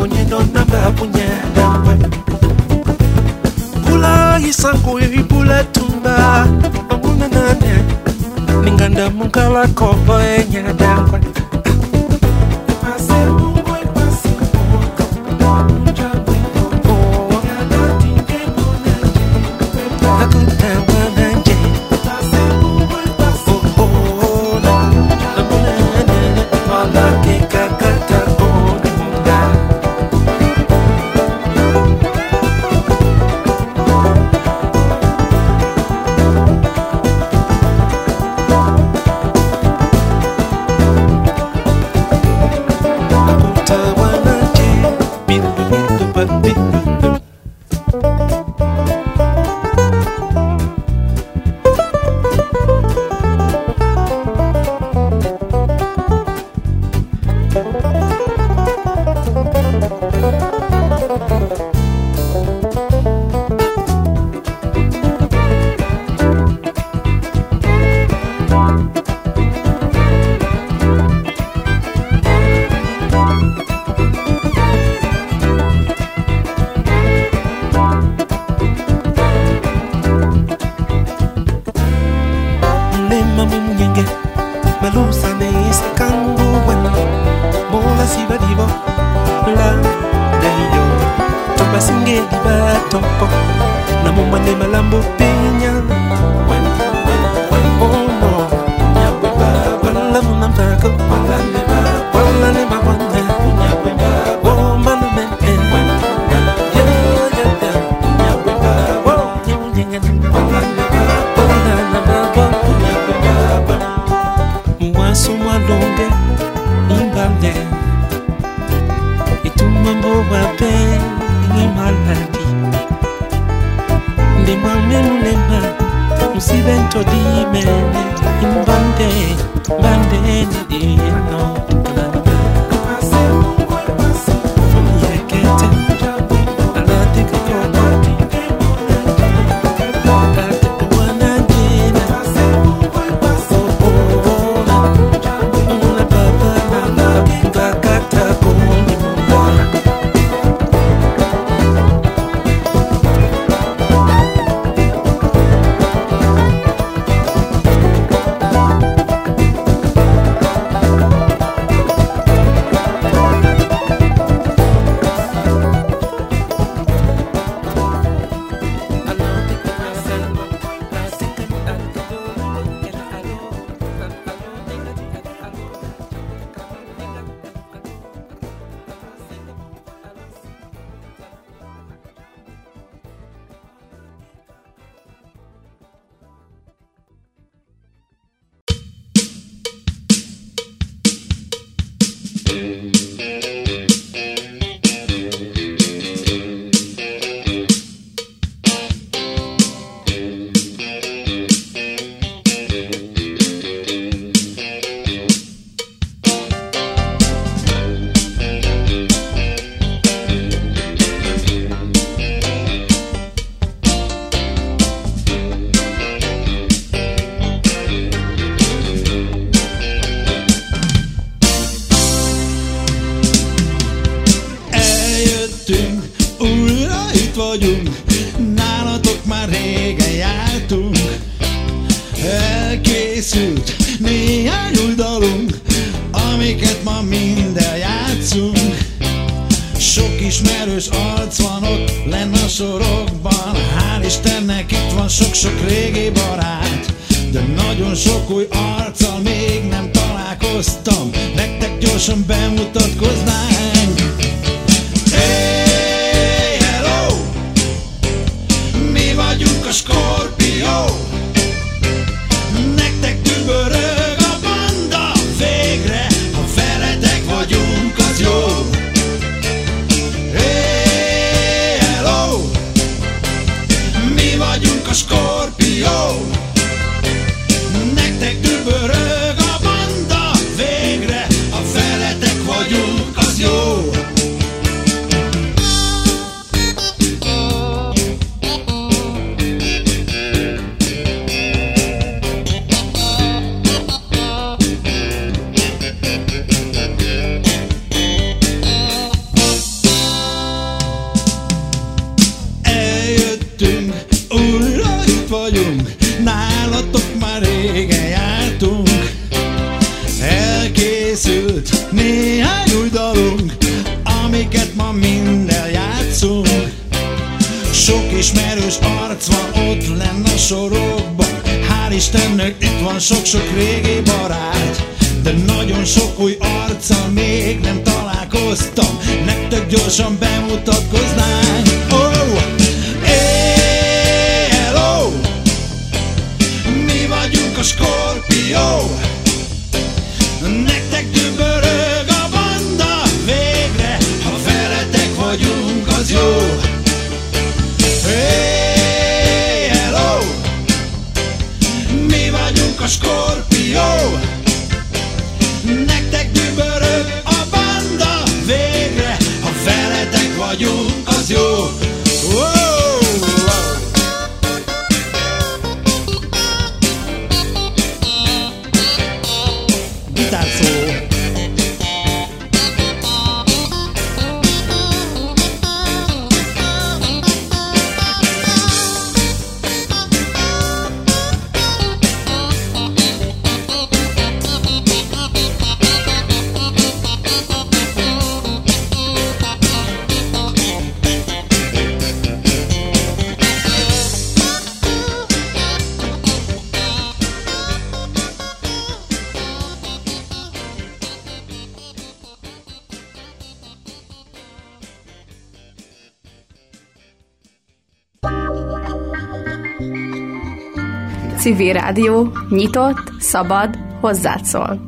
Ponyendo namba punyenda Pula isangu pula tumba Amuna nane Ninganda mungala kobo enyada Nektek dübörög a banda, végre a feletek vagyunk, az jó. ismerős arc van ott lenn a sorokban. Hál' Istennek itt van sok-sok régi barát, de nagyon sok új arccal még nem találkoztam. Nektek gyorsan bemutatkoznánk. Oh! Hey, hello! Mi vagyunk a Skorpió. Nektek dübörög a banda végre, ha veletek vagyunk, az jó. Hey, hello! Mi vagyunk a Skorpió. Nektek dübörög a banda végre, ha veletek vagyunk, az jó. Wow, wow. Gitárszóló. Civil Rádió, nyitott, szabad, hozzád szól.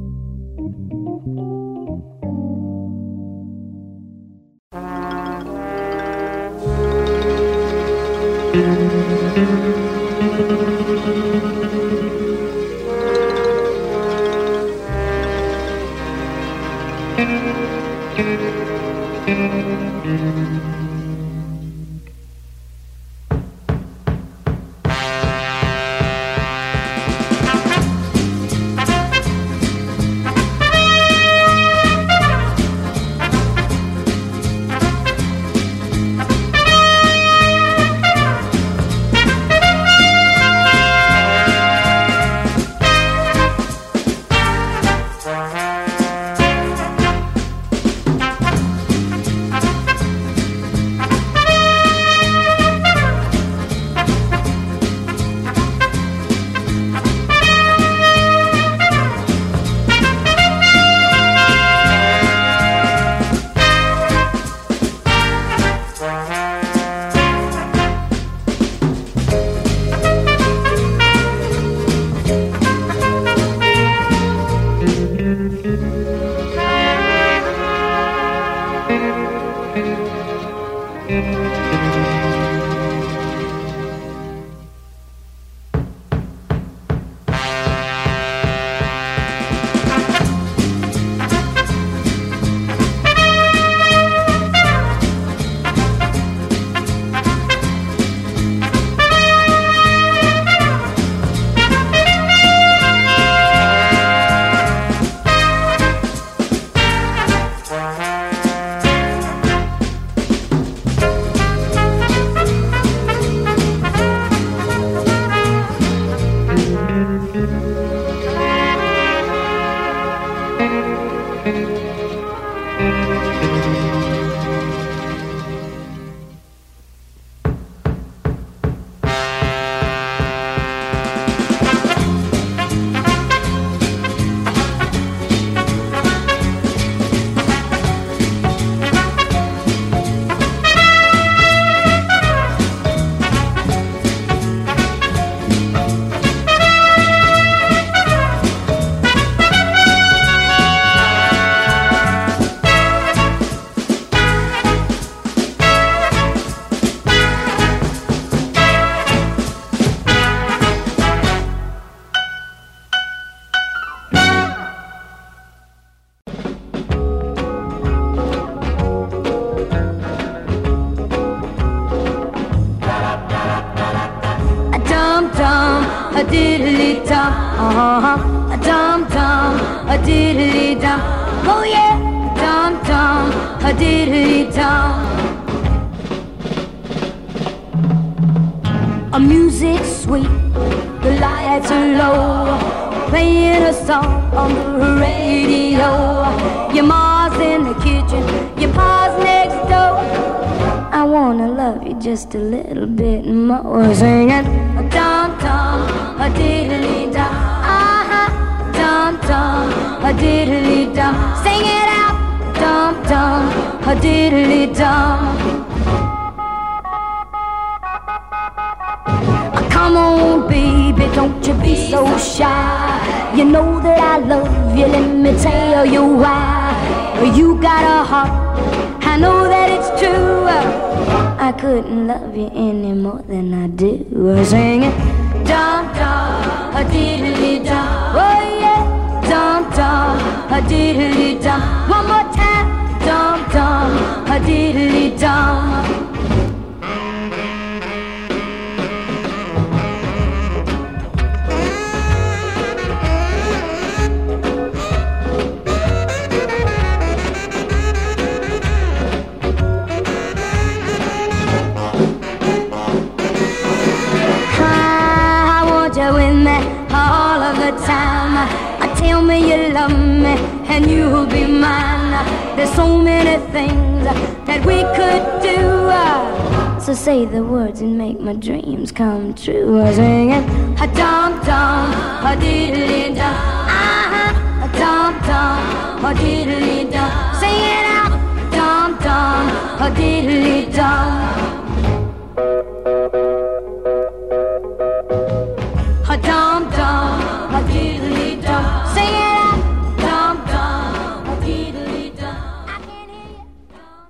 a diddly dum, a dum dum, a diddly dum. Oh yeah, dum dum, a diddly dum. A music sweet, the lights are low, playing a song on the radio. Your ma's in the kitchen, your pa's next door. I want wanna love you just a little bit more. Singing a dum dum, a diddly dum, dum dum, a diddly dum. Sing it out, dum dum, a diddly dum. Come on, baby, don't you be so shy. You know that I love you, let me tell you why. You got a heart, I know that it's true. I couldn't love you any more than I do. Sing it, dum dum, a diddly dum. Oh yeah, dum dum, a diddly dum. One more time, dum dum, a diddly dum. With me all of the time. Tell me you love me and you'll be mine. There's so many things that we could do. So say the words and make my dreams come true. Singing a dum dum, a diddly dum, a dum dum, a diddly dum. Sing it out, dum dum, a diddly dum. A dum dum, a diddly dum. Sing it out, dum dum, a diddly dum. I can hear you, dum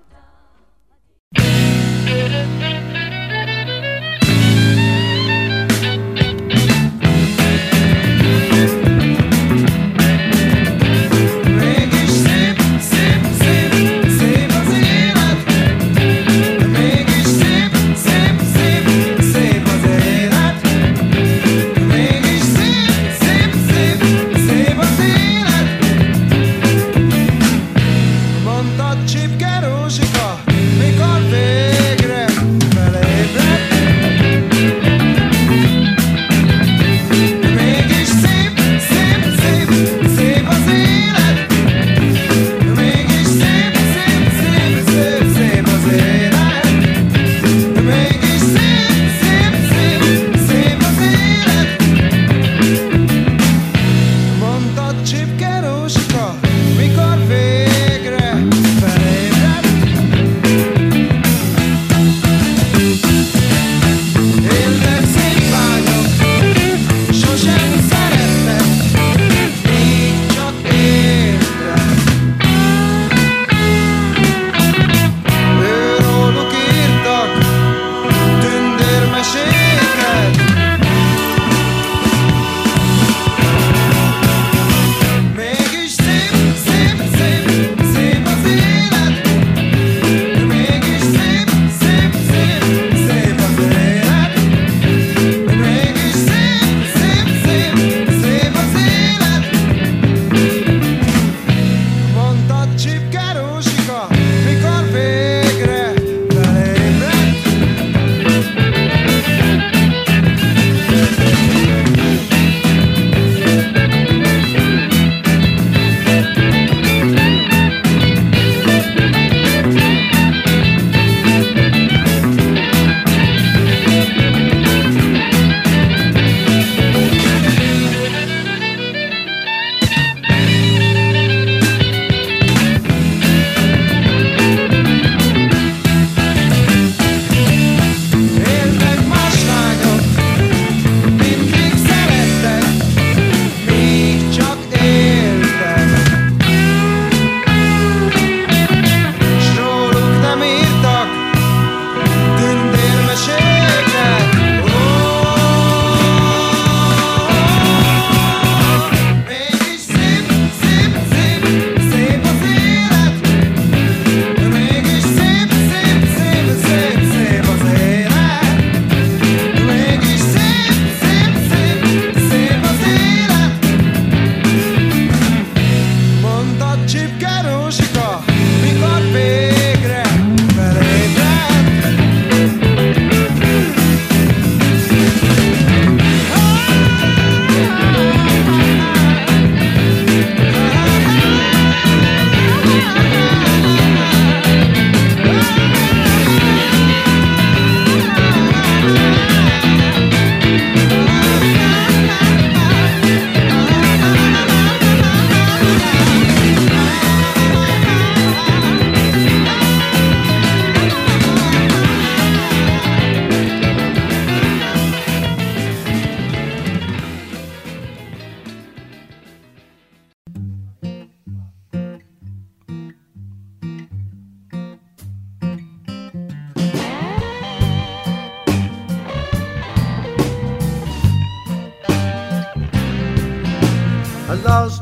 Mégis szép, szép, szép, szép az élet. Mégis szép, szép, szép, szép az élet. Mégis szép, szép, szép, szép az élet. Mondtad Csipke Rózsika, mikor végre felébredt. Mégis szép, szép, szép, szép az élet. Mégis szép, szép, szép, szép, szép az élet. Mégis szép, szép, szép, szép az élet. Mondtad Csipke Rózsika, mikor végre felébredt.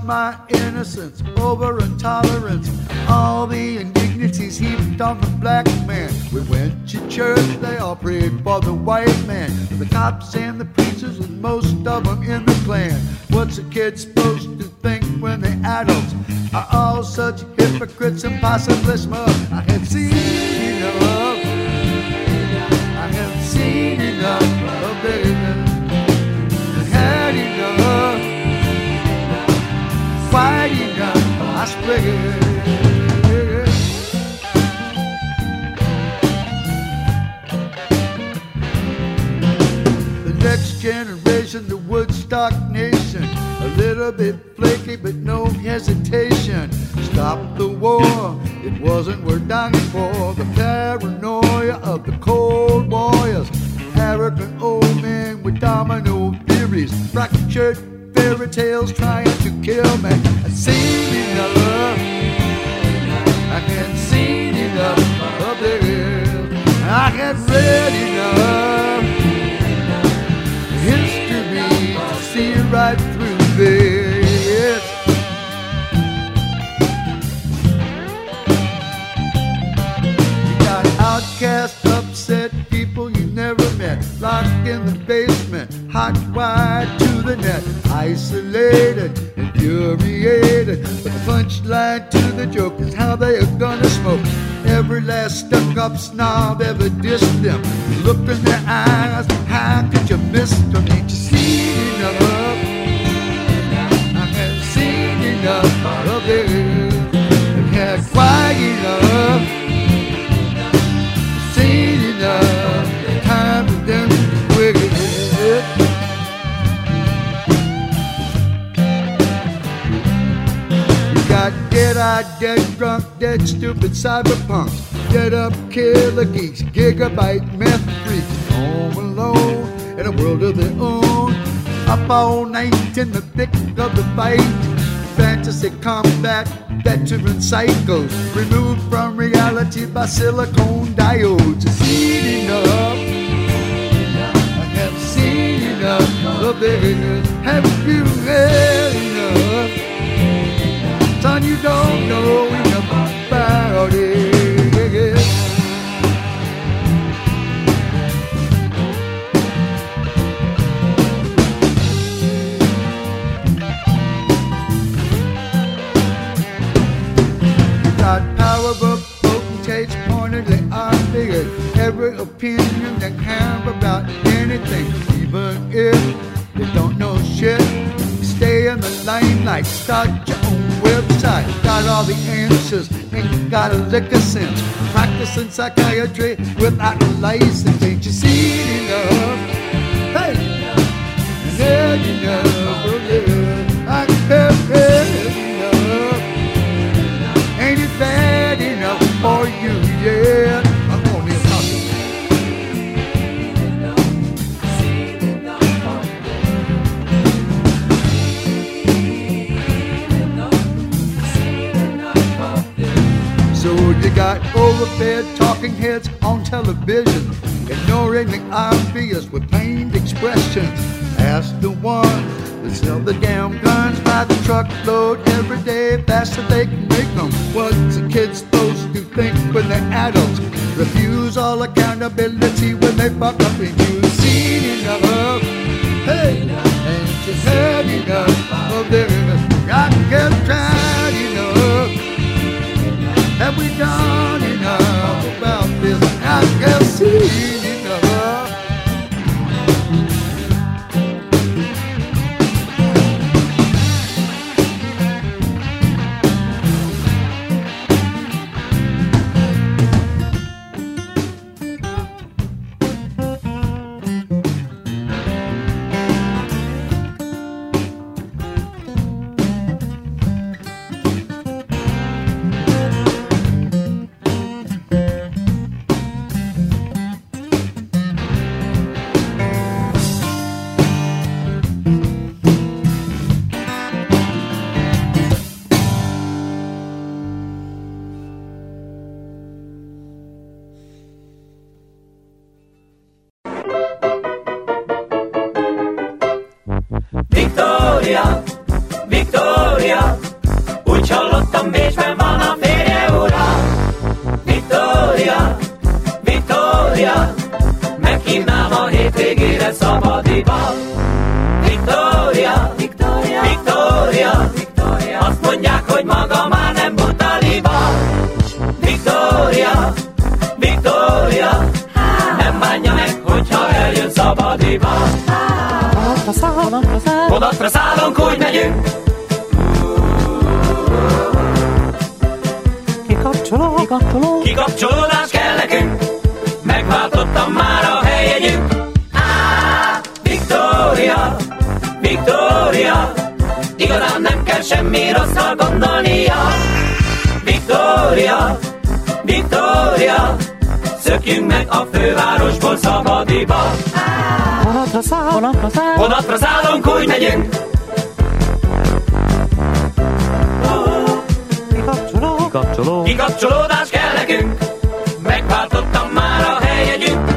my innocence, over intolerance, all the indignities heaped on the black man. We went to church, they all prayed for the white man. The cops and the preachers and most of them in the Klan. What's a kid supposed to think when the adults are all such hypocrites and possibly smug? I had seen enough. I have seen enough of this. Had enough, quite enough, I swear. The next generation, the Woodstock nation, a little bit flaky but no hesitation. Stop the war, it wasn't worth dying for. The paranoia of the Cold Warriors, arrogant old men with domino theories, fractured fairy tales trying to kill me. I've seen enough, I had seen enough of this. I had read enough history to see right through this. You got outcast, upset people you never met, locked in the basement, hot wired to the net, isolated, infuriated. But the punchline to the joke is how they are gonna smoke. Every last stuck-up snob ever dissed them. Look in their eyes, how could you miss them? Ain't you seen enough? I have seen enough of this. I've had quite enough. Seen enough. Time for them to quit it. Got dead-eyed, dead drunk, dead stupid cyberpunks, dead up killer geeks, gigabyte meth freaks, home alone in a world of their own, up all night in the thick of the fight, fantasy combat, veteran psychos, removed from reality by silicone diodes. I've seen enough, I have seen enough of this. Have you had enough? Son, you don't know enough about it. Got power book potentates pointedly articulated every opinion they have about anything, even if they don't know shit. Stay in the limelight, start your own website. Got all the answers, ain't got a lick of sense. Practicing psychiatry without a license. Ain't you seen enough? Hey, had enough of this. I have had enough. Ain't it bad enough for you yet? I'm on this hustle. So you got overfed talking heads on television, ignoring the obvious with pained expressions. Ask the one that sell the damn guns by the truckload every day, faster they can make them. What's a kid supposed to think when they're adults? Refuse all accountability when they fuck up, and you've seen enough. Hey, ain't you had enough of this? I have tried enough. Have we done enough about this? I have seen enough. Victoria, Victoria, hallottam, Bécsben van a férje ura. Victoria, Victoria, meghívnám a hétvégére szabadiba. Victoria, Victoria, Victoria, Victoria, azt mondják, hogy maga már nem butaliba. Victoria, Victoria, nem bánja meg, hogyha eljön szabadiba. Vonatra szállunk, úgy megyünk. Kikapcsolódás kell nekünk. Megváltottam már a helyjegyünk. Victoria, Victoria, igazán nem kell semmi rosszal gondolnia. Victoria, Victoria, szökjünk meg a fővárosból szabadiba. Vonatra szállunk, úgy megyünk. Kikapcsolódás kell nekünk. Megváltottam már a helyjegyünk.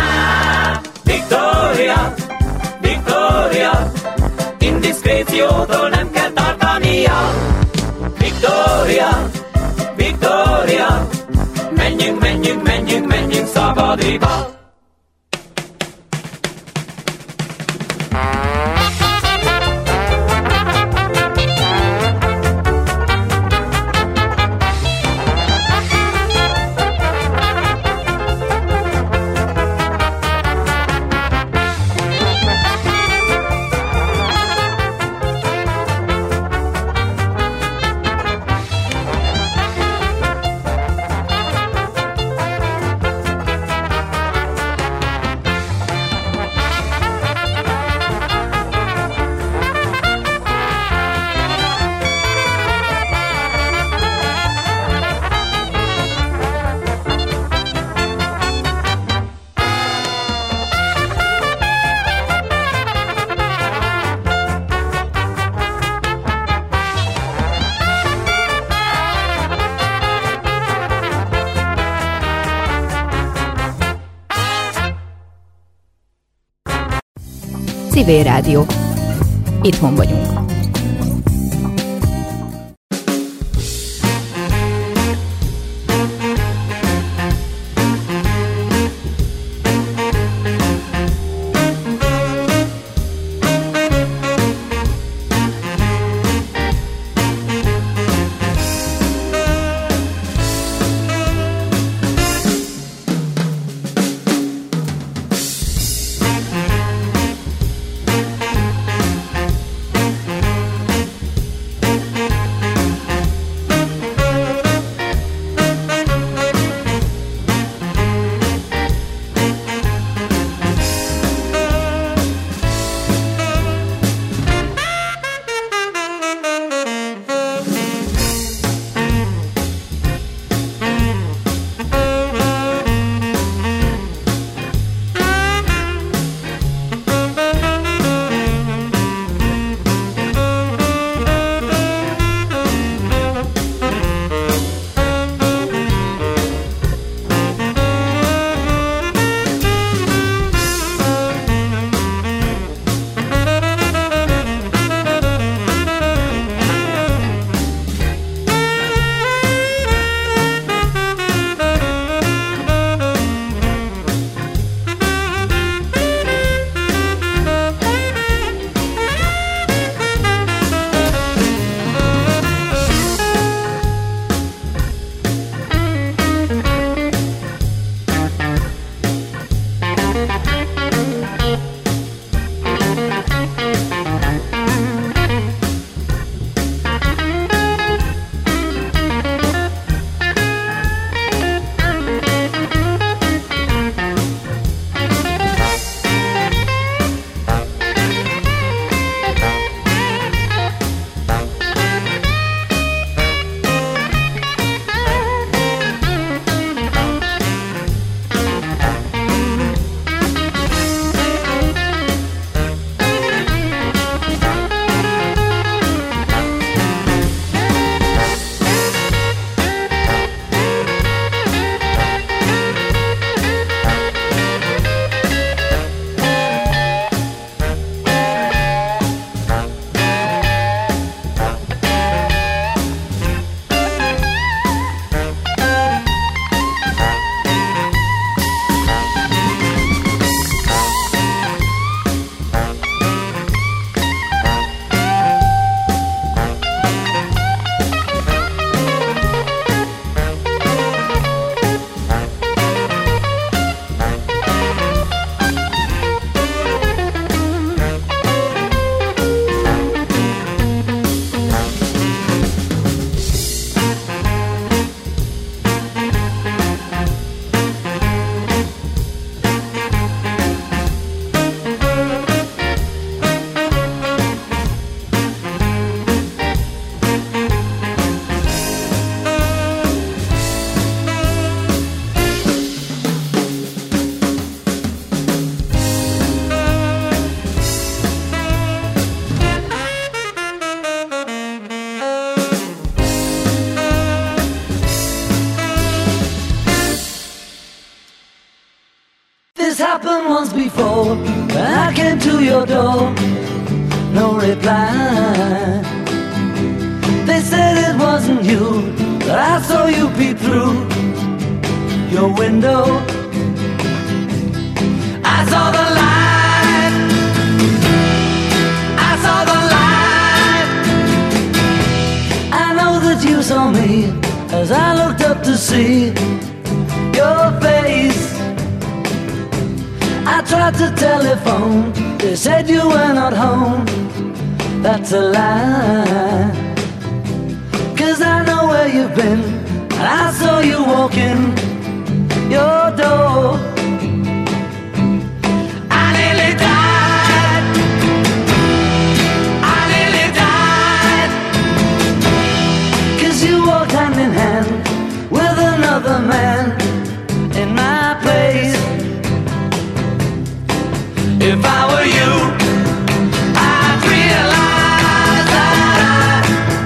Victoria, Victoria, indiszkréciótól nem kell tartania. Victoria, Victoria, menjünk, menjünk, menjünk, menjünk szabadiba. Civil Rádió. Itthon vagyunk. happened once before. When I came to your door, no reply. They said it wasn't you, but I saw you peep through your window. I saw the light. I saw the light. I know that you saw me as I looked up to see your face. I tried to telephone, they said you were not home. That's a lie, 'cause I know where you've been, and I saw you walking your door. I nearly died. I nearly died, 'cause you walked hand in hand with another man in my place. If I were you, I'd realize that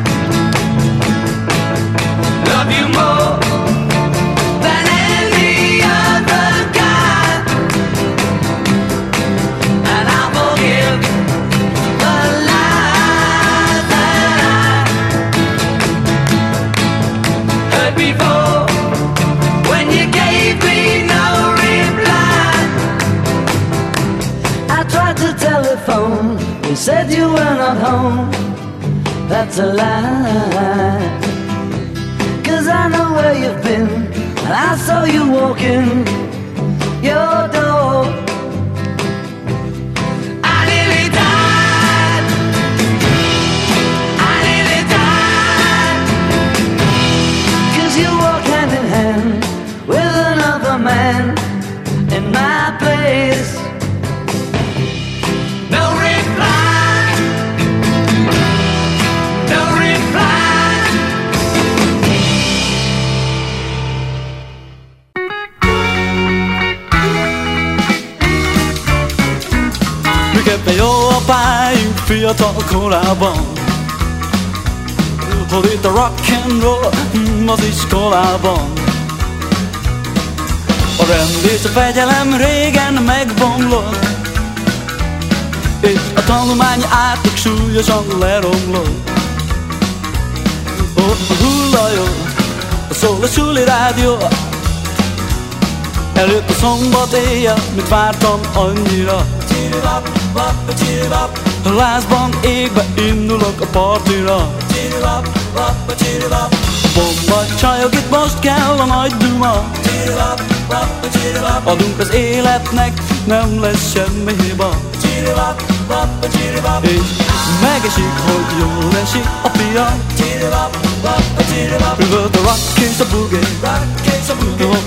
I love you more than any other guy, and I'll forgive the lies that I heard before when you gave me no reply. I tried to telephone, you said you were not home. That's a lie, 'cause I know where you've been, and I saw you walking your door. I nearly died. I nearly died, 'cause you walk hand in hand with another man in my place. No reply. No reply. Miképpen jó a pályunk fiatal korában, hol itt a rock and roll az iskolában. A rend és a fegyelem régen megbomlott, és a tanulmány átlag súlyosan leromlott. A hullajó, szól a suli rádió, előtt a szombat éjjel, mit vártam annyira. A lázban égbe indulok a partira. A bomba csajok, itt most kell a nagy duma. Adunk az életnek, nem lesz semmi hiba. És megesik, hogy jól esik a pia. Üvölt a rock és a boogie.